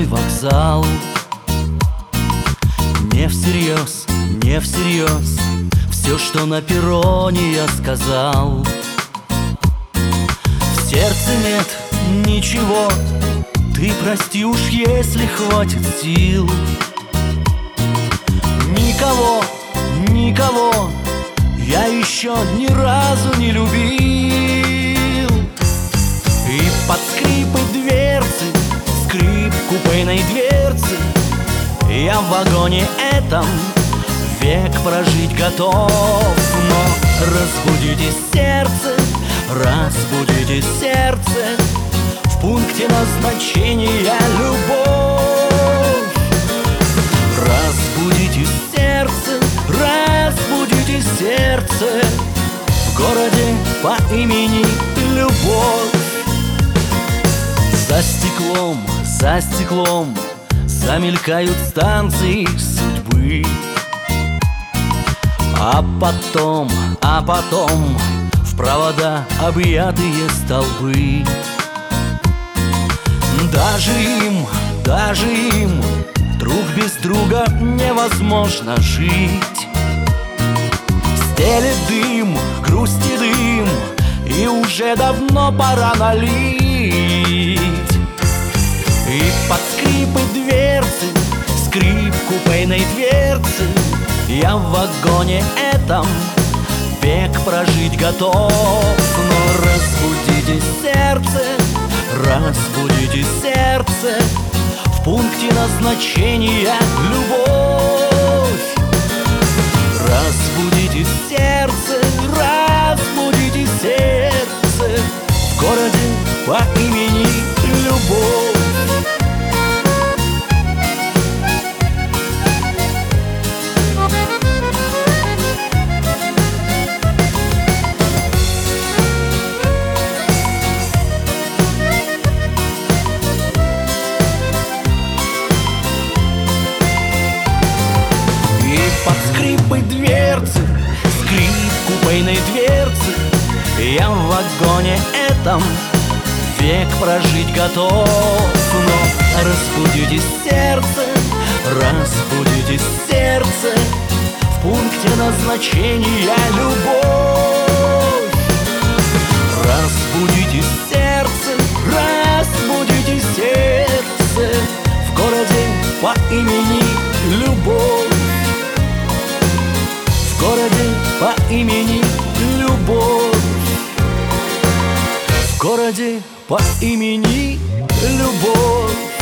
большой вокзал. Не всерьез, не всерьез все, что на перроне я сказал. В сердце нет ничего, ты прости уж, если хватит сил. Никого, никого я еще ни разу не любил. И под скрипы дверцы, скрип купейной дверцы, я в вагоне этом век прожить готов. Но разбудите сердце, разбудите сердце, в пункте назначения любовь. Разбудите сердце, разбудите сердце, в городе по имени Любовь. За стеклом замелькают станции судьбы. А потом в провода объятые столбы. Даже им друг без друга невозможно жить. Стелет дым, грусти дым, и уже давно пора налить. И под скрипы дверцы, скрип купейной дверцы, я в вагоне этом век прожить готов. Но разбудите сердце, разбудите сердце, в пункте назначения любовь. Разбудите сердце, разбудите сердце, в городе по имени Любовь. Под скрипы дверцы, скрип купейной дверцы, я в вагоне этом век прожить готов. Но разбудите сердце, разбудите сердце, в пункте назначения любовь. Разбудите сердце, разбудите сердце, в городе по имени Любовь. В городе по имени Любовь. В городе по имени Любовь.